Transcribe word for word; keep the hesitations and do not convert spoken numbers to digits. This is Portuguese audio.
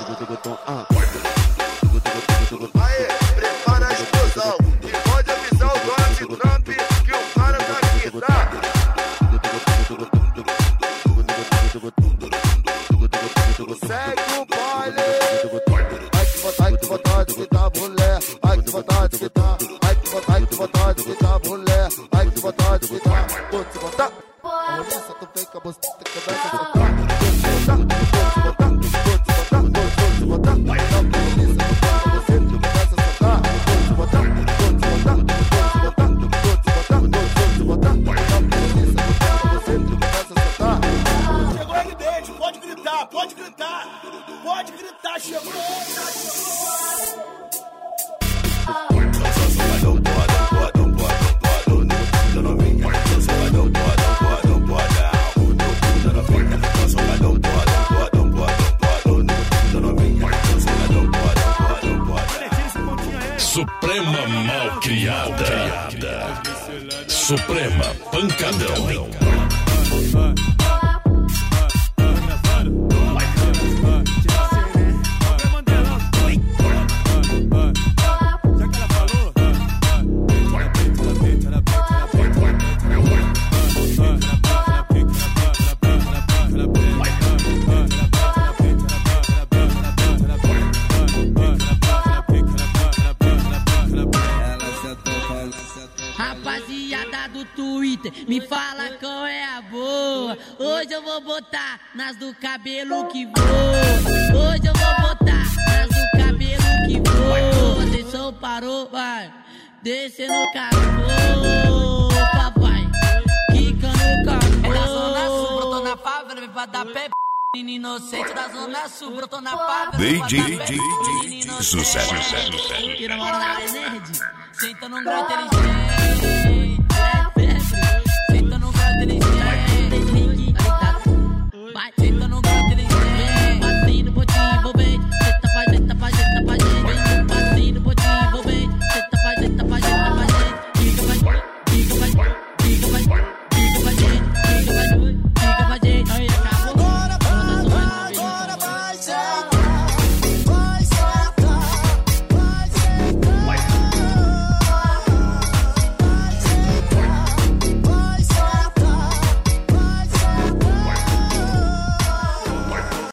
Aê, prepara a explosão. E pode avisar o Donald Trump que o cara tá aqui, tá? Segue o baile. Ai que vontade, que vontade que tá mulher. Ai que vontade que tá. Ai que vontade, que vontade que tá mulher. Ai que vontade que tá. Tô te botar. Essa tu vem com a buceta que começa a soltar. Tô te botar, tô te botar, tô te botar, tô te botar. Vai dar polícia, você que começa a soltar. Tô te botar, tô te botar, tô te botar, tô te botar, tô te botar. Vai dar polícia, você que começa a soltar. Chegou ele dentro, pode gritar, pode gritar. Pode gritar, chegou ele, chegou. Suprema Malcriada, Suprema Pancadão. Rapaziada do Twitter, me fala qual é a boa. Hoje eu vou botar nas do cabelo que voa. Hoje eu vou botar nas do cabelo que voa. Atenção, parou, vai. Desce no carro, papai. Quica no carro. É da Zona Sul, brotou na favela, vem pra dar pé. Menino inocente da Zona Sul, brotou na favela. D J Sucesso, sucesso, sucesso. Que namora na nerd, senta num grau inteligente.